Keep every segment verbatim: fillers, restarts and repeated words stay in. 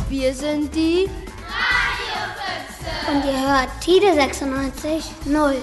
Wir sind die Und ihr hört Tide sechsundneunzig Komma null.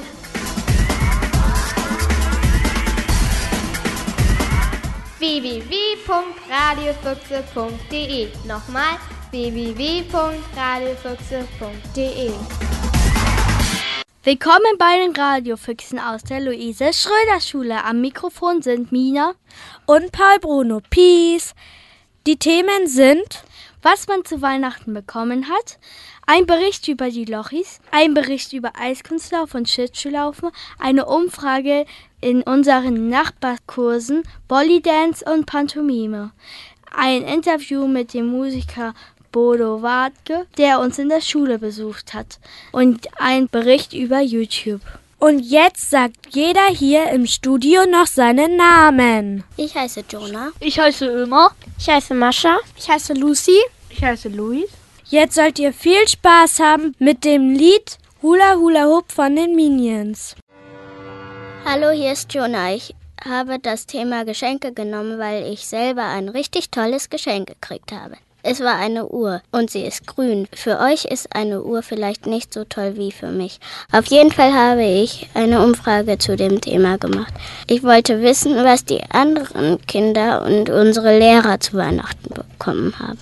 w w w punkt radiofüchse punkt de. Nochmal w w w punkt radiofüchse punkt de. Willkommen bei den Radiofüchsen aus der Luise-Schröder-Schule. Am Mikrofon sind Mina und Paul Bruno. Peace. Die Themen sind, was man zu Weihnachten bekommen hat, ein Bericht über die Lochis, ein Bericht über Eiskunstlauf und Schlittschuhlaufen, eine Umfrage in unseren Nachbarkursen Volley-Dance und Pantomime, ein Interview mit dem Musiker Bodo Wartke, der uns in der Schule besucht hat, und ein Bericht über YouTube. Und jetzt sagt jeder hier im Studio noch seinen Namen. Ich heiße Jonah. Ich heiße Ömer. Ich heiße Mascha. Ich heiße Lucy. Ich heiße Luis. Jetzt sollt ihr viel Spaß haben mit dem Lied Hula Hula Hoop von den Minions. Hallo, hier ist Jonah. Ich habe das Thema Geschenke genommen, weil ich selber ein richtig tolles Geschenk gekriegt habe. Es war eine Uhr und sie ist grün. Für euch ist eine Uhr vielleicht nicht so toll wie für mich. Auf jeden Fall habe ich eine Umfrage zu dem Thema gemacht. Ich wollte wissen, was die anderen Kinder und unsere Lehrer zu Weihnachten bekommen haben.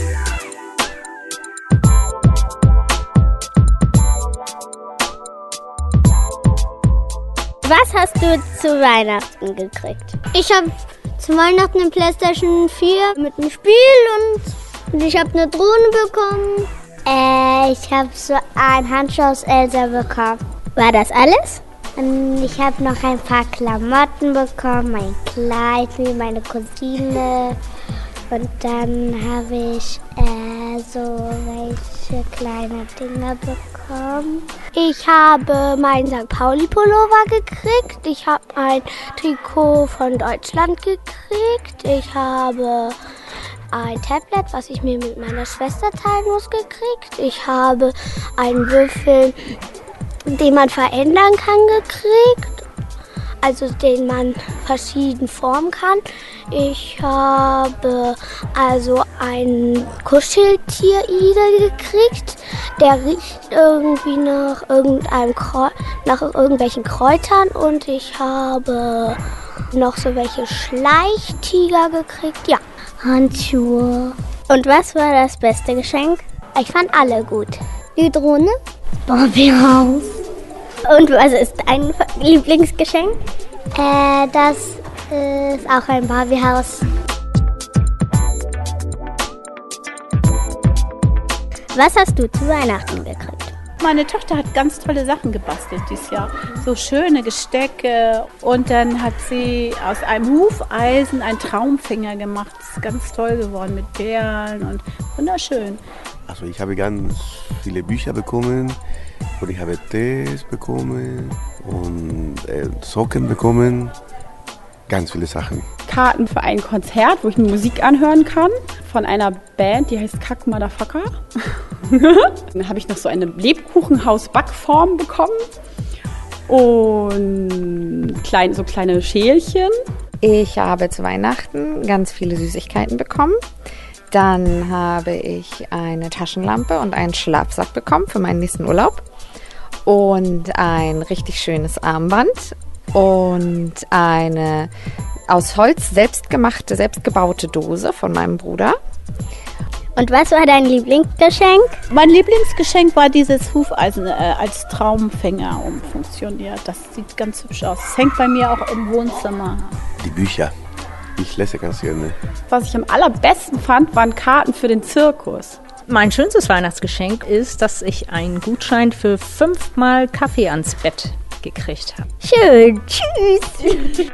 Was hast du zu Weihnachten gekriegt? Ich habe zu Weihnachten eine PlayStation vier mit einem Spiel und Und ich habe eine Drohne bekommen. Äh, ich habe so ein Handschuh aus Elsa bekommen. War das alles? Und ich habe noch ein paar Klamotten bekommen, mein Kleid wie meine Cousine. Und dann habe ich äh, so welche kleine Dinger bekommen. Ich habe meinen Sankt Pauli-Pullover gekriegt. Ich habe ein Trikot von Deutschland gekriegt. Ich habe ein Tablet, was ich mir mit meiner Schwester teilen muss, gekriegt. Ich habe einen Würfel, den man verändern kann, gekriegt. Also den man verschieden formen kann. Ich habe also einen Kuscheltier-Igel gekriegt. Der riecht irgendwie nach, irgendeinem Kreu- nach irgendwelchen Kräutern. Und ich habe noch so welche Schleichtiger gekriegt. Ja. Handschuhe. Und was war das beste Geschenk? Ich fand alle gut. Die Drohne? Barbiehaus. Und was ist dein Lieblingsgeschenk? Äh, das ist auch ein Barbiehaus. Was hast du zu Weihnachten gekriegt? Meine Tochter hat ganz tolle Sachen gebastelt dieses Jahr. So schöne Gestecke. Und dann hat sie aus einem Hufeisen einen Traumfänger gemacht. Das ist ganz toll geworden mit Perlen und wunderschön. Also ich habe ganz viele Bücher bekommen und ich habe Tees bekommen und äh, Socken bekommen. Ganz viele Sachen. Karten für ein Konzert, wo ich eine Musik anhören kann, von einer Band, die heißt Kack Motherfucker. Dann habe ich noch so eine Lebkuchenhaus-Backform bekommen und klein, so kleine Schälchen. Ich habe zu Weihnachten ganz viele Süßigkeiten bekommen. Dann habe ich eine Taschenlampe und einen Schlafsack bekommen für meinen nächsten Urlaub und ein richtig schönes Armband und eine aus Holz selbstgemachte, selbstgebaute Dose von meinem Bruder. Und was war dein Lieblingsgeschenk? Mein Lieblingsgeschenk war dieses Hufeisen äh, als Traumfänger umfunktioniert. Das sieht ganz hübsch aus. Das hängt bei mir auch im Wohnzimmer. Die Bücher. Ich lese ganz gerne. Was ich am allerbesten fand, waren Karten für den Zirkus. Mein schönstes Weihnachtsgeschenk ist, dass ich einen Gutschein für fünfmal Kaffee ans Bett gekriegt habe. Schön. Tschüss.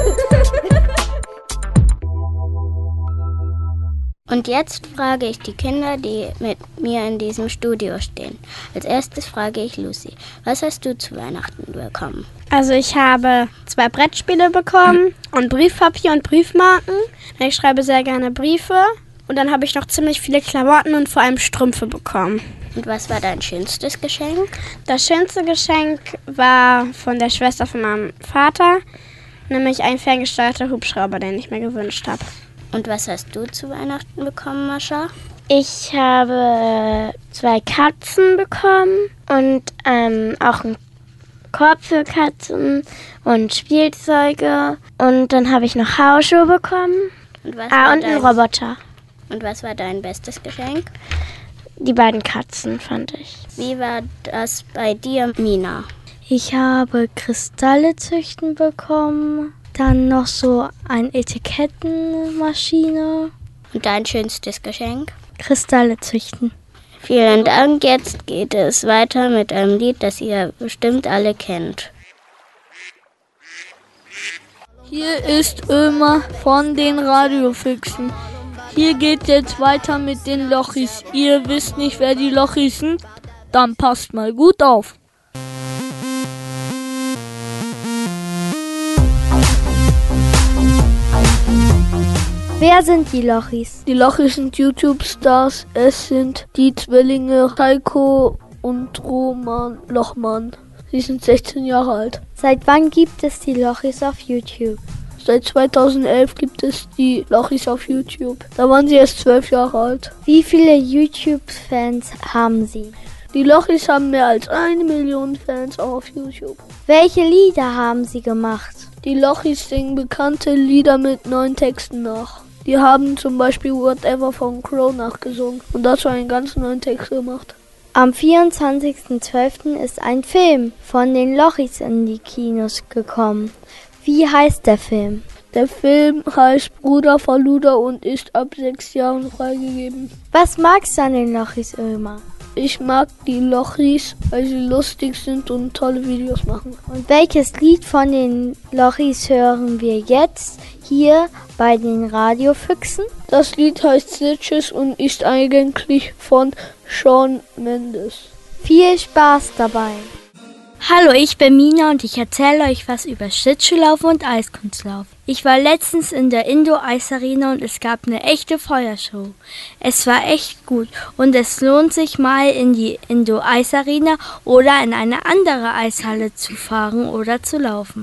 Und jetzt frage ich die Kinder, die mit mir in diesem Studio stehen. Als erstes frage ich Lucy, was hast du zu Weihnachten bekommen? Also ich habe zwei Brettspiele bekommen und Briefpapier und Briefmarken. Ich schreibe sehr gerne Briefe. Und dann habe ich noch ziemlich viele Klamotten und vor allem Strümpfe bekommen. Und was war dein schönstes Geschenk? Das schönste Geschenk war von der Schwester von meinem Vater, nämlich ein ferngesteuerter Hubschrauber, den ich mir gewünscht habe. Und was hast du zu Weihnachten bekommen, Mascha? Ich habe zwei Katzen bekommen und ähm, auch einen Korb für Katzen und Spielzeuge. Und dann habe ich noch Hausschuhe bekommen. Und was ah, war und einen dein, Roboter. Und was war dein bestes Geschenk? Die beiden Katzen, fand ich. Wie war das bei dir, Mina? Ich habe Kristalle züchten bekommen, dann noch so eine Etikettenmaschine. Und dein schönstes Geschenk? Kristalle züchten. Vielen Dank. Jetzt geht es weiter mit einem Lied, das ihr bestimmt alle kennt. Hier ist Ömer von den Radiofüchsen. Hier geht jetzt weiter mit den Lochis. Ihr wisst nicht, wer die Lochis sind? Dann passt mal gut auf. Wer sind die Lochis? Die Lochis sind YouTube-Stars. Es sind die Zwillinge Heiko und Roman Lochmann. Sie sind sechzehn Jahre alt. Seit wann gibt es die Lochis auf YouTube? Seit zweitausendelf gibt es die Lochis auf YouTube. Da waren sie erst zwölf Jahre alt. Wie viele YouTube-Fans haben sie? Die Lochis haben mehr als eine Million Fans auf YouTube. Welche Lieder haben sie gemacht? Die Lochis singen bekannte Lieder mit neuen Texten nach. Die haben zum Beispiel Whatever von Crow nachgesungen und dazu einen ganz neuen Text gemacht. Am vierundzwanzigsten zwölften ist ein Film von den Lochis in die Kinos gekommen. Wie heißt der Film? Der Film heißt Bruder Faluda und ist ab sechs Jahren freigegeben. Was magst du an den Lochis, Ömer? Ich mag die Lochis, weil sie lustig sind und tolle Videos machen. Und welches Lied von den Lochis hören wir jetzt hier bei den Radiofüchsen? Das Lied heißt Stitches und ist eigentlich von Shawn Mendes. Viel Spaß dabei! Hallo, ich bin Mina und ich erzähle euch was über Schlittschuhlaufen und Eiskunstlauf. Ich war letztens in der Indo-Eis-Arena und es gab eine echte Feuershow. Es war echt gut und es lohnt sich mal in die Indo-Eis-Arena oder in eine andere Eishalle zu fahren oder zu laufen.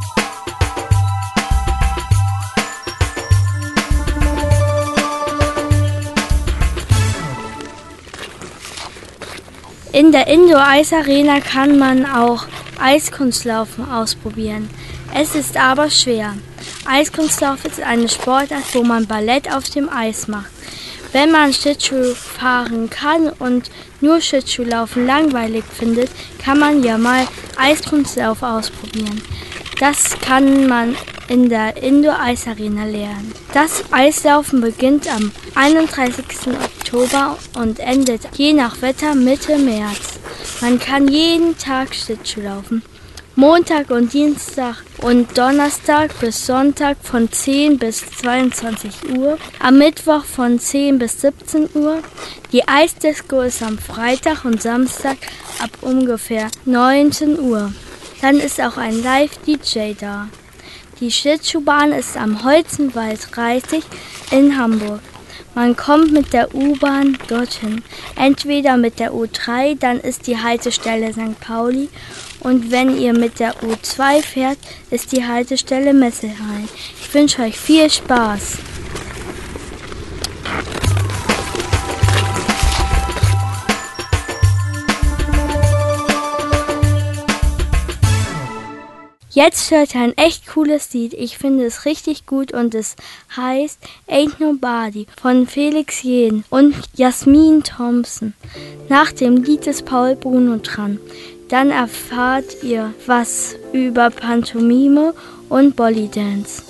In der Indoor-Eis-Arena kann man auch Eiskunstlaufen ausprobieren. Es ist aber schwer. Eiskunstlauf ist eine Sportart, wo man Ballett auf dem Eis macht. Wenn man Schlittschuh fahren kann und nur Schlittschuhlaufen langweilig findet, kann man ja mal Eiskunstlauf ausprobieren. Das kann man in der Indoor-Eis-Arena lernen. Das Eislaufen beginnt am einunddreißigsten Oktober und endet je nach Wetter Mitte März. Man kann jeden Tag Schlittschuh laufen. Montag und Dienstag und Donnerstag bis Sonntag von zehn bis zweiundzwanzig Uhr, am Mittwoch von zehn bis siebzehn Uhr. Die Eisdisco ist am Freitag und Samstag ab ungefähr neunzehn Uhr. Dann ist auch ein Live-D J da. Die Schlittschuhbahn ist am Holzenwald dreißig in Hamburg. Man kommt mit der U-Bahn dorthin. Entweder mit der U drei, dann ist die Haltestelle Sankt Pauli. Und wenn ihr mit der U zwei fährt, ist die Haltestelle Messelhain. Ich wünsche euch viel Spaß. Jetzt hört ihr ein echt cooles Lied. Ich finde es richtig gut und es heißt Ain't Nobody von Felix Jähn und Jasmin Thompson. Nach dem Lied ist Paul Bruno dran. Dann erfahrt ihr was über Pantomime und Bollydance.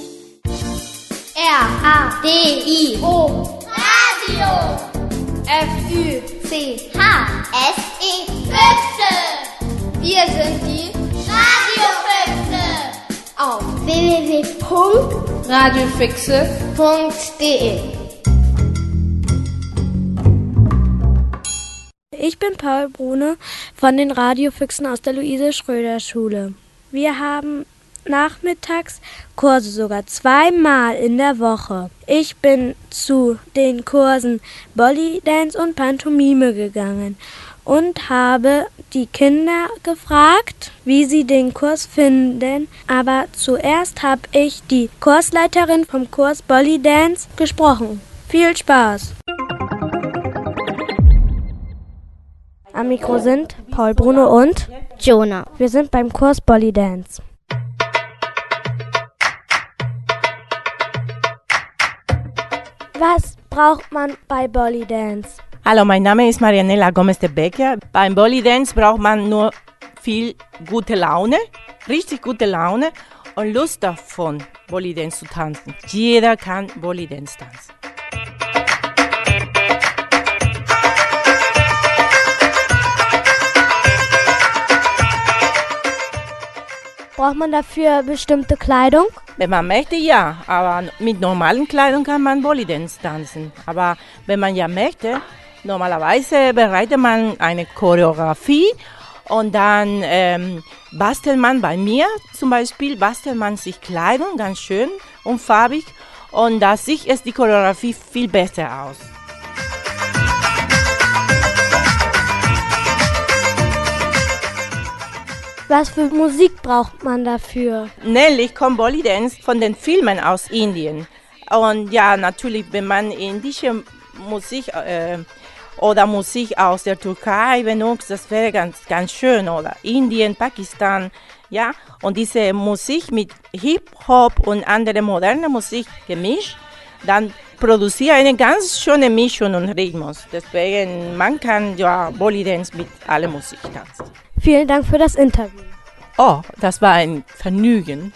R A D I O Radio F Ü C H S E Füchse. Wir sind die Radiofüchse auf w w w punkt radiofüchse punkt d e. Ich bin Paul Brune von den Radiofüchsen aus der Luise-Schröder-Schule. Wir haben nachmittags Kurse, sogar zweimal in der Woche. Ich bin zu den Kursen Bollydance und Pantomime gegangen und habe die Kinder gefragt, wie sie den Kurs finden. Aber zuerst habe ich die Kursleiterin vom Kurs Bollydance gesprochen. Viel Spaß! Am Mikro sind Paul, Bruno und Jonah. Wir sind beim Kurs Bolly Dance. Was braucht man bei Bolly Dance? Hallo, mein Name ist Marianela Gomez de Becker. Beim Bolly Dance braucht man nur viel gute Laune, richtig gute Laune und Lust davon, Bolly Dance zu tanzen. Jeder kann Bolly Dance tanzen. Braucht man dafür bestimmte Kleidung? Wenn man möchte, ja, aber mit normalen Kleidung kann man Bolly Dance tanzen. Aber wenn man ja möchte, normalerweise bereitet man eine Choreografie und dann ähm, bastelt man bei mir zum Beispiel, bastelt man sich Kleidung ganz schön und farbig und da sieht es die Choreografie viel besser aus. Was für Musik braucht man dafür? Nämlich kommt Bolly Dance von den Filmen aus Indien. Und ja, natürlich, wenn man indische Musik äh, oder Musik aus der Türkei benutzt, das wäre ganz, ganz schön. Oder Indien, Pakistan, ja. Und diese Musik mit Hip-Hop und andere moderne Musik gemischt, dann produziert eine ganz schöne Mischung und Rhythmus. Deswegen, man kann ja Bolly Dance mit aller Musik tanzen. Vielen Dank für das Interview. Oh, das war ein Vergnügen.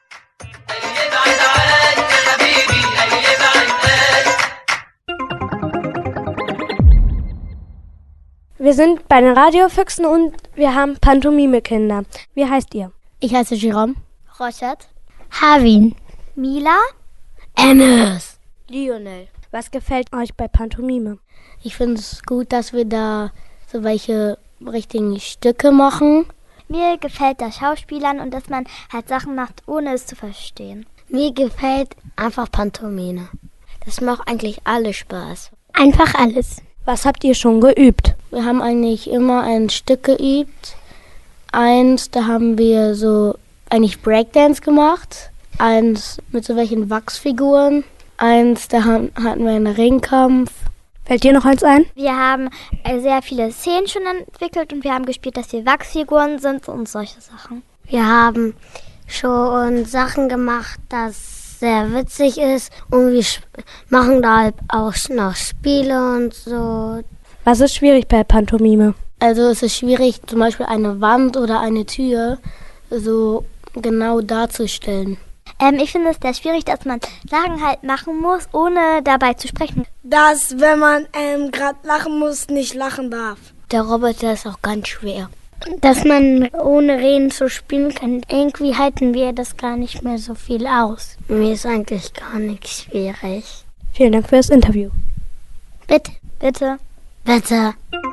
Wir sind bei den Radiofüchsen und wir haben Pantomime-Kinder. Wie heißt ihr? Ich heiße Jerome. Rochert. Havin. Mila. Enes. Lionel. Was gefällt euch bei Pantomime? Ich finde es gut, dass wir da so welche richtigen Stücke machen. Mir gefällt das Schauspielern und dass man halt Sachen macht, ohne es zu verstehen. Mir gefällt einfach Pantomime. Das macht eigentlich alles Spaß. Einfach alles. Was habt ihr schon geübt? Wir haben eigentlich immer ein Stück geübt. Eins, da haben wir so eigentlich Breakdance gemacht. Eins mit so welchen Wachsfiguren. Eins, da haben, hatten wir einen Ringkampf. Fällt dir noch eins ein? Wir haben sehr viele Szenen schon entwickelt und wir haben gespielt, dass wir Wachsfiguren sind und solche Sachen. Wir haben schon Sachen gemacht, das sehr witzig ist und wir machen da halt auch noch Spiele und so. Was ist schwierig bei Pantomime? Also es ist schwierig, zum Beispiel eine Wand oder eine Tür so genau darzustellen. Ähm, ich finde es sehr schwierig, dass man Sachen halt machen muss, ohne dabei zu sprechen. Dass, wenn man ähm, gerade lachen muss, nicht lachen darf. Der Roboter ist auch ganz schwer. Dass man ohne Reden so spielen kann. Irgendwie halten wir das gar nicht mehr so viel aus. Mir ist eigentlich gar nicht schwierig. Vielen Dank für das Interview. Bitte. Bitte. Bitte.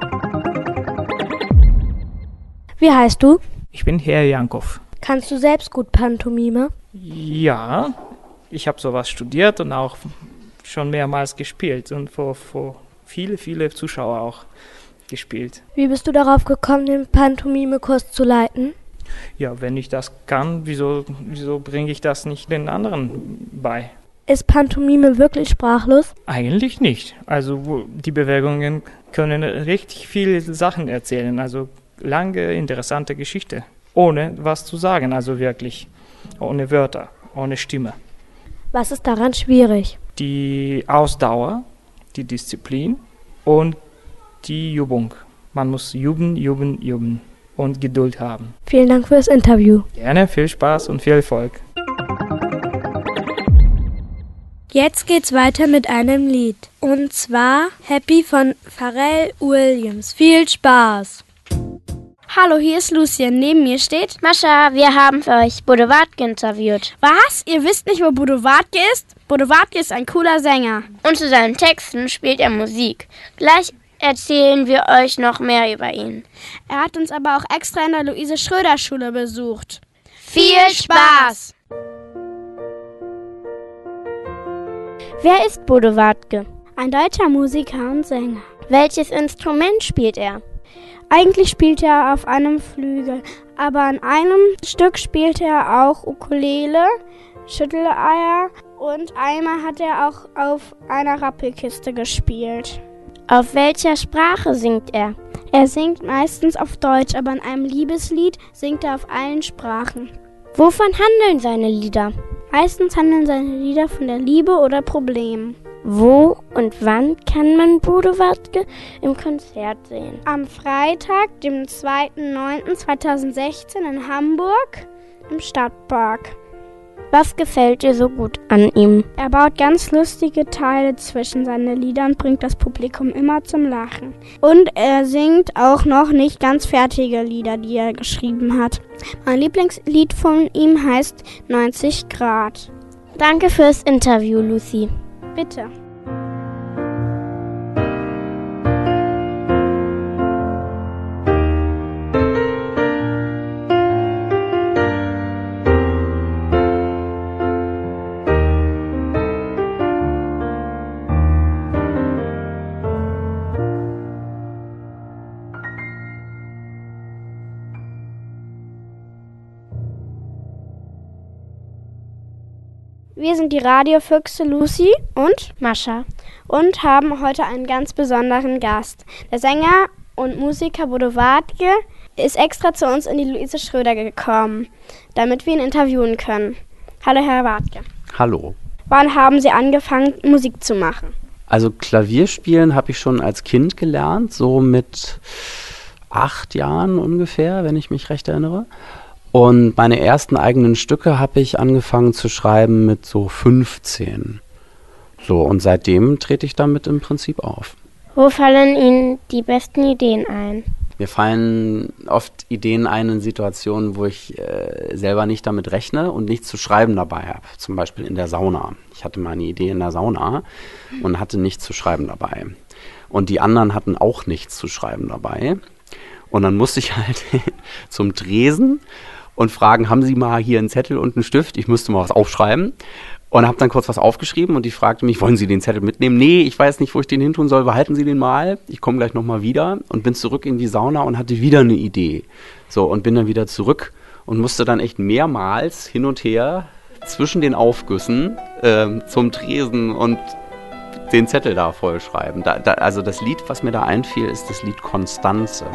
Wie heißt du? Ich bin Herr Jankow. Kannst du selbst gut Pantomime? Ja, ich habe sowas studiert und auch schon mehrmals gespielt und vor, vor viele, viele Zuschauer auch gespielt. Wie bist du darauf gekommen, den Pantomime-Kurs zu leiten? Ja, wenn ich das kann, wieso, wieso bringe ich das nicht den anderen bei? Ist Pantomime wirklich sprachlos? Eigentlich nicht. Also die Bewegungen können richtig viele Sachen erzählen, also lange, interessante Geschichte, ohne was zu sagen, also wirklich. Ohne Wörter, ohne Stimme. Was ist daran schwierig? Die Ausdauer, die Disziplin und die Übung. Man muss üben, üben, üben und Geduld haben. Vielen Dank für das Interview. Gerne, viel Spaß und viel Erfolg. Jetzt geht's weiter mit einem Lied. Und zwar Happy von Pharrell Williams. Viel Spaß! Hallo, hier ist Lucien. Neben mir steht Mascha, wir haben für euch Bodo Wartke interviewt. Was? Ihr wisst nicht, wo Bodo Wartke ist? Bodo Wartke ist ein cooler Sänger. Und zu seinen Texten spielt er Musik. Gleich erzählen wir euch noch mehr über ihn. Er hat uns aber auch extra in der Luise-Schröder-Schule besucht. Viel Spaß! Wer ist Bodo Wartke? Ein deutscher Musiker und Sänger. Welches Instrument spielt er? Eigentlich spielt er auf einem Flügel, aber an einem Stück spielt er auch Ukulele, Schütteleier und einmal hat er auch auf einer Rappelkiste gespielt. Auf welcher Sprache singt er? Er singt meistens auf Deutsch, aber in einem Liebeslied singt er auf allen Sprachen. Wovon handeln seine Lieder? Meistens handeln seine Lieder von der Liebe oder Problemen. Wo und wann kann man Bodo Wartke im Konzert sehen? Am Freitag, dem zweiten neunten zweitausendsechzehn in Hamburg im Stadtpark. Was gefällt dir so gut an ihm? Er baut ganz lustige Teile zwischen seine Lieder und bringt das Publikum immer zum Lachen. Und er singt auch noch nicht ganz fertige Lieder, die er geschrieben hat. Mein Lieblingslied von ihm heißt neunzig Grad. Danke fürs Interview, Lucy. Bitte. Wir sind die Radiofüchse Lucy und Mascha und haben heute einen ganz besonderen Gast. Der Sänger und Musiker Bodo Wartke ist extra zu uns in die Luise Schröder gekommen, damit wir ihn interviewen können. Hallo, Herr Wartke. Hallo. Wann haben Sie angefangen, Musik zu machen? Also Klavierspielen habe ich schon als Kind gelernt, so mit acht Jahren ungefähr, wenn ich mich recht erinnere. Und meine ersten eigenen Stücke habe ich angefangen zu schreiben mit so fünfzehn. So, und seitdem trete ich damit im Prinzip auf. Wo fallen Ihnen die besten Ideen ein? Mir fallen oft Ideen ein in Situationen, wo ich äh, selber nicht damit rechne und nichts zu schreiben dabei habe. Zum Beispiel in der Sauna. Ich hatte mal eine Idee in der Sauna und hatte nichts zu schreiben dabei. Und die anderen hatten auch nichts zu schreiben dabei. Und dann musste ich halt zum Tresen und fragen, haben Sie mal hier einen Zettel und einen Stift? Ich müsste mal was aufschreiben. Und habe dann kurz was aufgeschrieben und die fragte mich, wollen Sie den Zettel mitnehmen? Nee, ich weiß nicht, wo ich den hin tun soll, behalten Sie den mal. Ich komme gleich nochmal wieder und bin zurück in die Sauna und hatte wieder eine Idee. So, und bin dann wieder zurück und musste dann echt mehrmals hin und her zwischen den Aufgüssen äh, zum Tresen und den Zettel da vollschreiben. Da, da, also das Lied, was mir da einfiel, ist das Lied Konstanze.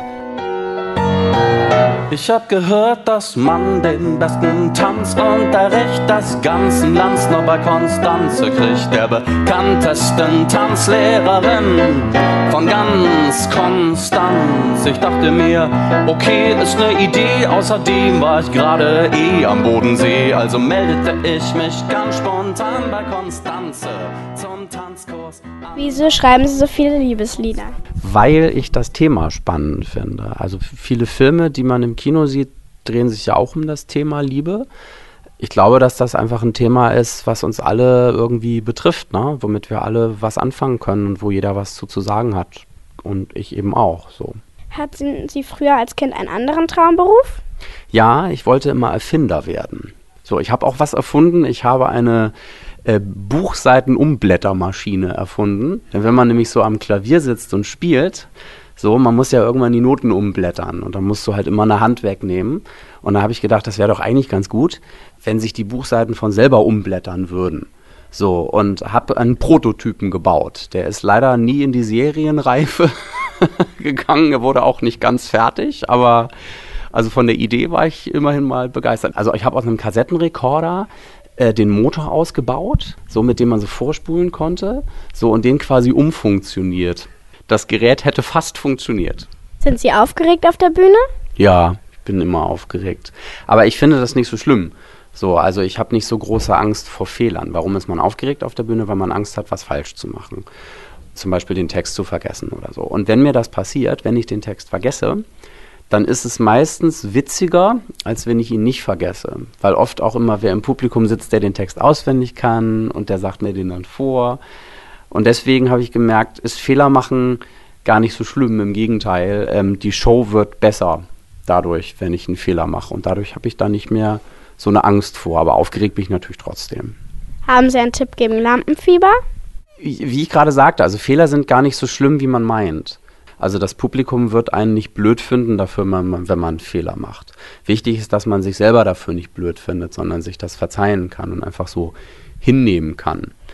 Ich hab gehört, dass man den besten Tanzunterricht des ganzen Lands noch bei Konstanze kriegt, der bekanntesten Tanzlehrerin von ganz Konstanz. Ich dachte mir, okay, ist ne Idee, außerdem war ich gerade eh am Bodensee, also meldete ich mich ganz spontan bei Konstanze zum Tanzkurs. Wieso schreiben Sie so viele Liebeslieder? Weil ich das Thema spannend finde. Also viele Filme, die man im Kino sieht, drehen sich ja auch um das Thema Liebe. Ich glaube, dass das einfach ein Thema ist, was uns alle irgendwie betrifft, ne? Womit wir alle was anfangen können und wo jeder was zu, zu sagen hat. Und ich eben auch so. Hatten Sie früher als Kind einen anderen Traumberuf? Ja, ich wollte immer Erfinder werden. So, ich habe auch was erfunden. Ich habe eine Äh, Buchseiten-Umblättermaschine erfunden. Wenn man nämlich so am Klavier sitzt und spielt, so, man muss ja irgendwann die Noten umblättern und dann musst du halt immer eine Hand wegnehmen. Und da habe ich gedacht, das wäre doch eigentlich ganz gut, wenn sich die Buchseiten von selber umblättern würden. So, und habe einen Prototypen gebaut. Der ist leider nie in die Serienreife gegangen, er wurde auch nicht ganz fertig, aber also von der Idee war ich immerhin mal begeistert. Also ich habe aus einem Kassettenrekorder den Motor ausgebaut, so mit dem man so vorspulen konnte, so und den quasi umfunktioniert. Das Gerät hätte fast funktioniert. Sind Sie aufgeregt auf der Bühne? Ja, ich bin immer aufgeregt. Aber ich finde das nicht so schlimm. So, also ich habe nicht so große Angst vor Fehlern. Warum ist man aufgeregt auf der Bühne? Weil man Angst hat, was falsch zu machen. Zum Beispiel den Text zu vergessen oder so. Und wenn mir das passiert, wenn ich den Text vergesse, dann ist es meistens witziger, als wenn ich ihn nicht vergesse. Weil oft auch immer wer im Publikum sitzt, der den Text auswendig kann und der sagt mir den dann vor. Und deswegen habe ich gemerkt, ist Fehler machen gar nicht so schlimm. Im Gegenteil, ähm, die Show wird besser dadurch, wenn ich einen Fehler mache. Und dadurch habe ich da nicht mehr so eine Angst vor. Aber aufgeregt bin ich natürlich trotzdem. Haben Sie einen Tipp gegen Lampenfieber? Wie, wie ich gerade sagte, also Fehler sind gar nicht so schlimm, wie man meint. Also das Publikum wird einen nicht blöd finden dafür, man, wenn man einen Fehler macht. Wichtig ist, dass man sich selber dafür nicht blöd findet, sondern sich das verzeihen kann und einfach so hinnehmen kann.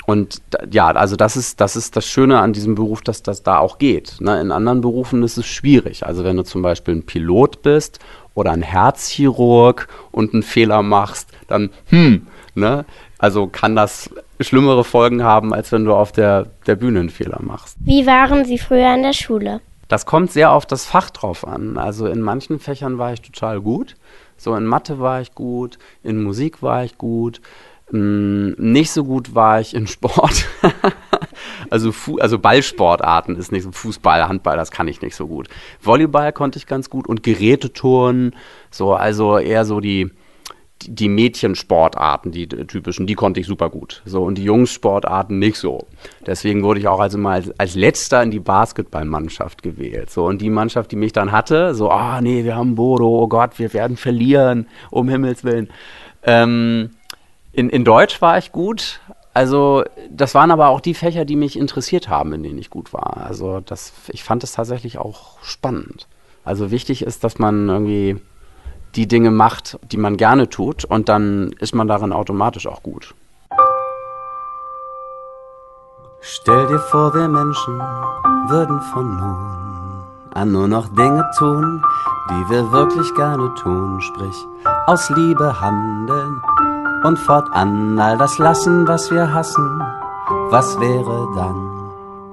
Und ja, also das ist, das ist das Schöne an diesem Beruf, dass das da auch geht. Ne? In anderen Berufen ist es schwierig. Also wenn du zum Beispiel ein Pilot bist oder ein Herzchirurg und einen Fehler machst, dann, hm, ne? Also kann das schlimmere Folgen haben, als wenn du auf der, der Bühne einen Fehler machst. Wie waren Sie früher in der Schule? Das kommt sehr auf das Fach drauf an. Also in manchen Fächern war ich total gut. So in Mathe war ich gut, in Musik war ich gut. Nicht so gut war ich in Sport. also, Fu- also Ballsportarten ist nicht so, Fußball, Handball, das kann ich nicht so gut. Volleyball konnte ich ganz gut und Geräteturnen, so, also eher so die, die, die Mädchensportarten, die typischen, die konnte ich super gut. So, und die Jungssportarten nicht so. Deswegen wurde ich auch also mal als, als Letzter in die Basketballmannschaft gewählt. So, und die Mannschaft, die mich dann hatte, so, ah, oh, nee, wir haben Bodo, oh Gott, wir werden verlieren, um Himmels Willen. Ähm, In, in Deutsch war ich gut, also das waren aber auch die Fächer, die mich interessiert haben, in denen ich gut war. Also das, ich fand es tatsächlich auch spannend. Also wichtig ist, dass man irgendwie die Dinge macht, die man gerne tut und dann ist man darin automatisch auch gut. Stell dir vor, wir Menschen würden von nun an nur noch Dinge tun, die wir wirklich gerne tun, sprich aus Liebe handeln. Und fortan all das lassen, was wir hassen, was wäre dann?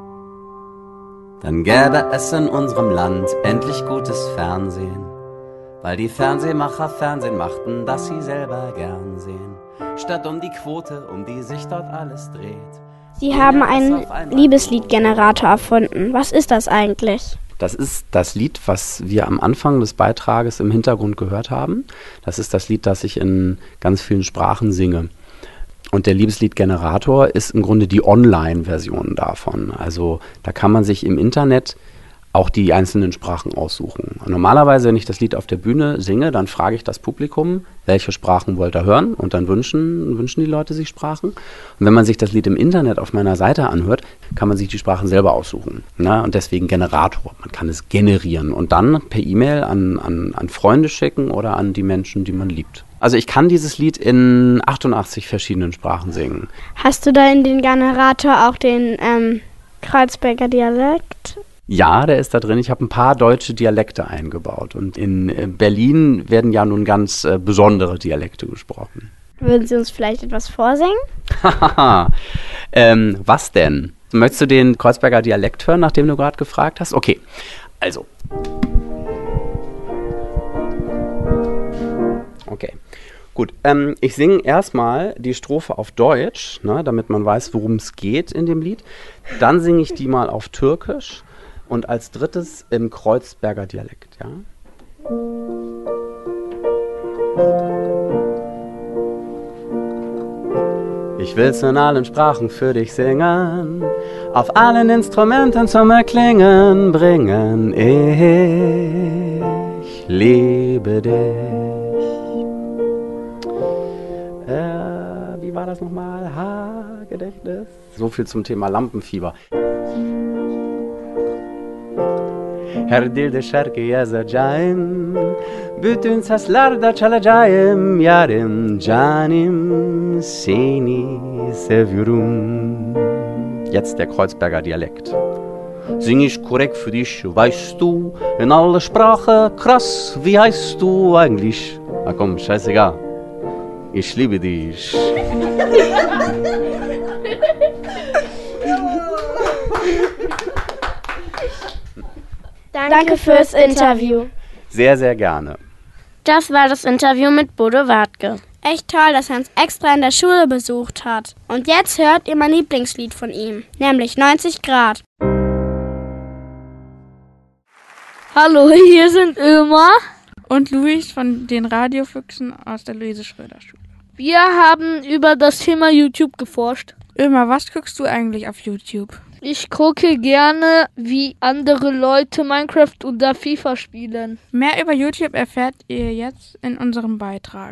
Dann gäbe es in unserem Land endlich gutes Fernsehen, weil die Fernsehmacher Fernsehen machten, das sie selber gern sehen, statt um die Quote, um die sich dort alles dreht. Sie haben einen Liebesliedgenerator erfunden. Was ist das eigentlich? Das ist das Lied, was wir am Anfang des Beitrages im Hintergrund gehört haben. Das ist das Lied, das ich in ganz vielen Sprachen singe. Und der Liebesliedgenerator ist im Grunde die Online-Version davon. Also da kann man sich im Internet auch die einzelnen Sprachen aussuchen. Und normalerweise, wenn ich das Lied auf der Bühne singe, dann frage ich das Publikum, welche Sprachen wollt ihr hören? Und dann wünschen, wünschen die Leute sich Sprachen. Und wenn man sich das Lied im Internet auf meiner Seite anhört, kann man sich die Sprachen selber aussuchen. Ne? Und deswegen Generator. Man kann es generieren und dann per E-Mail an, an, an Freunde schicken oder an die Menschen, die man liebt. Also ich kann dieses Lied in achtundachtzig verschiedenen Sprachen singen. Hast du da in den Generator auch den ähm, Kreuzberger Dialekt? Ja, der ist da drin. Ich habe ein paar deutsche Dialekte eingebaut. Und in Berlin werden ja nun ganz äh, besondere Dialekte gesprochen. Würden Sie uns vielleicht etwas vorsingen? ähm, was denn? Möchtest du den Kreuzberger Dialekt hören, nachdem du gerade gefragt hast? Okay, also. Okay, gut. Ähm, ich singe erstmal die Strophe auf Deutsch, ne, damit man weiß, worum es geht in dem Lied. Dann singe ich die mal auf Türkisch. Und als drittes im Kreuzberger Dialekt, ja. Ich will's in allen Sprachen für dich singen, auf allen Instrumenten zum Erklingen bringen. Ich liebe dich. Äh, wie war das nochmal? Ha-Gedächtnis? So viel zum Thema Lampenfieber. Her dilde şarkı yazacağım, bütün seslarda çalacağım yarım, canım seni seviyorum. Jetzt der Kreuzberger Dialekt. Sing ich korrekt für dich, weißt du, in aller Sprache, krass, wie heißt du eigentlich? Na komm, scheißegal, ich liebe dich. Danke, Danke fürs Interview. Sehr, sehr gerne. Das war das Interview mit Bodo Wartke. Echt toll, dass er uns extra in der Schule besucht hat. Und jetzt hört ihr mein Lieblingslied von ihm, nämlich neunzig Grad. Hallo, hier sind Ömer und Luis von den Radiofüchsen aus der Luise-Schröder-Schule. Wir haben über das Thema YouTube geforscht. Ömer, was guckst du eigentlich auf YouTube? Ich gucke gerne, wie andere Leute Minecraft oder FIFA spielen. Mehr über YouTube erfährt ihr jetzt in unserem Beitrag.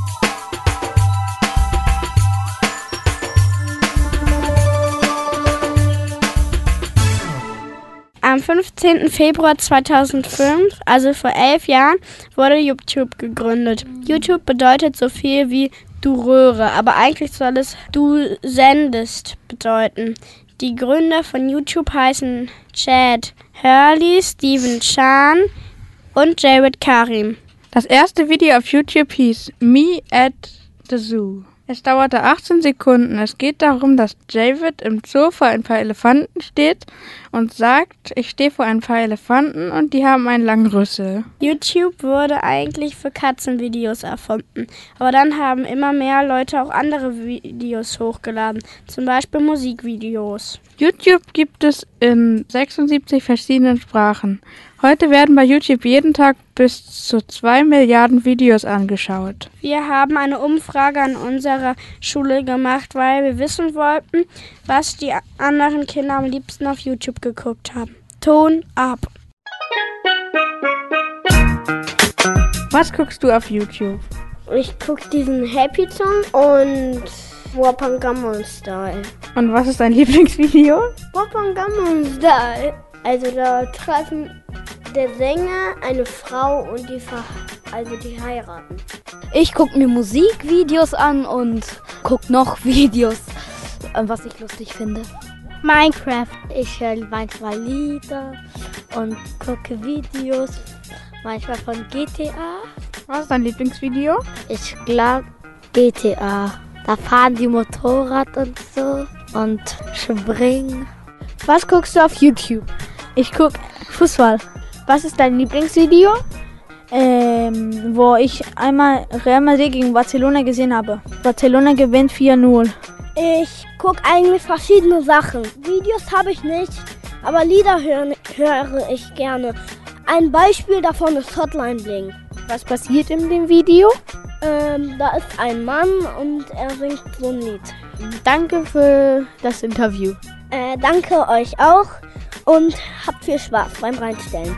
Am fünfzehnten Februar zweitausendfünf, also vor elf Jahren, wurde YouTube gegründet. YouTube bedeutet so viel wie du Röhre, aber eigentlich soll es du sendest bedeuten. Die Gründer von YouTube heißen Chad Hurley, Stephen Chan und Jared Karim. Das erste Video auf YouTube hieß Me at the Zoo. Es dauerte achtzehn Sekunden. Es geht darum, dass David im Zoo vor ein paar Elefanten steht und sagt, ich stehe vor ein paar Elefanten und die haben einen langen Rüssel. YouTube wurde eigentlich für Katzenvideos erfunden, aber dann haben immer mehr Leute auch andere Videos hochgeladen, zum Beispiel Musikvideos. YouTube gibt es in sechsundsiebzig verschiedenen Sprachen. Heute werden bei YouTube jeden Tag bis zu zwei Milliarden Videos angeschaut. Wir haben eine Umfrage an unserer Schule gemacht, weil wir wissen wollten, was die anderen Kinder am liebsten auf YouTube geguckt haben. Ton ab. Was guckst du auf YouTube? Ich guck diesen Happy Song und Wapangamon Style. Und was ist dein Lieblingsvideo? Wapangamon Style. Also da treffen der Sänger eine Frau und die ver also die heiraten. Ich gucke mir Musikvideos an und gucke noch Videos, was ich lustig finde. Minecraft. Ich höre manchmal Lieder und gucke Videos, manchmal von G T A. Was ist dein Lieblingsvideo? Ich glaube G T A. Da fahren die Motorrad und so und springen. Was guckst du auf YouTube? Ich guck Fußball. Was ist dein Lieblingsvideo? Ähm, wo ich einmal Real Madrid gegen Barcelona gesehen habe. Barcelona gewinnt vier null. Ich gucke eigentlich verschiedene Sachen. Videos habe ich nicht, aber Lieder hören, höre ich gerne. Ein Beispiel davon ist Hotline Bling. Was passiert in dem Video? Ähm, da ist ein Mann und er singt so ein Lied. Danke für das Interview. Äh, danke euch auch und habt viel Spaß beim Reinstellen.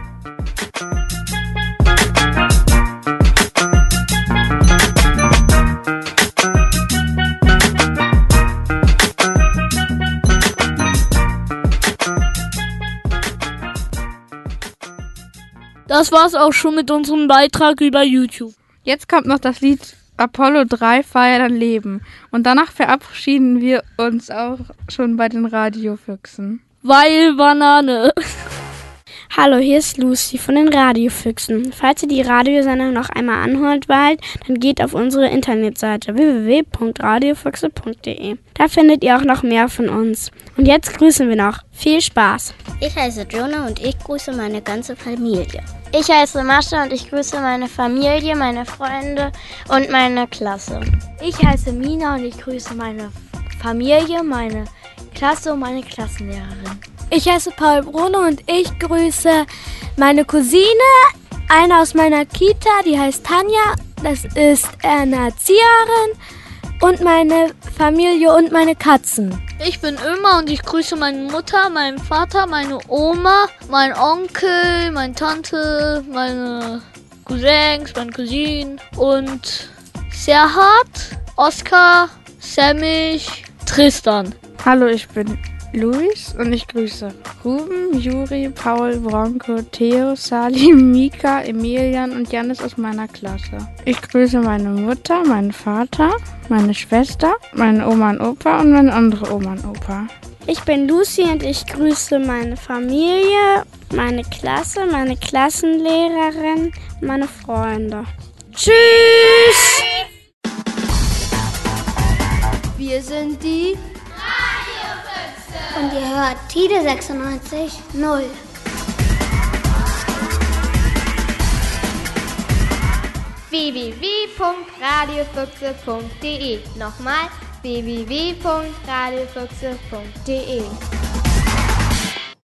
Das war's auch schon mit unserem Beitrag über YouTube. Jetzt kommt noch das Lied Apollo drei Feier dein Leben. Und danach verabschieden wir uns auch schon bei den Radiofüchsen. Weil Banane. Hallo, hier ist Lucy von den Radiofüchsen. Falls ihr die Radiosendung noch einmal anhört wollt, dann geht auf unsere Internetseite w w w punkt radiofüchse punkt d e. Da findet ihr auch noch mehr von uns. Und jetzt grüßen wir noch. Viel Spaß! Ich heiße Jonah und ich grüße meine ganze Familie. Ich heiße Mascha und ich grüße meine Familie, meine Freunde und meine Klasse. Ich heiße Mina und ich grüße meine Familie, meine Klasse und meine Klassenlehrerin. Ich heiße Paul Bruno und ich grüße meine Cousine, eine aus meiner Kita, die heißt Tanja, das ist eine Erzieherin, und meine Familie und meine Katzen. Ich bin Ömer und ich grüße meine Mutter, meinen Vater, meine Oma, meinen Onkel, meine Tante, meine Cousins, meine Cousinen und Serhat, Oskar, Semmich, Tristan. Hallo, ich bin Luis und ich grüße Ruben, Juri, Paul, Bronco, Theo, Salim, Mika, Emilian und Janis aus meiner Klasse. Ich grüße meine Mutter, meinen Vater, meine Schwester, meine Oma und Opa und meine andere Oma und Opa. Ich bin Lucy und ich grüße meine Familie, meine Klasse, meine Klassenlehrerin, meine Freunde. Tschüss! Wir sind die Und ihr hört Tide sechsundneunzig null. w w w punkt radiofüchse punkt d e. Nochmal w w w punkt radiofüchse punkt d e.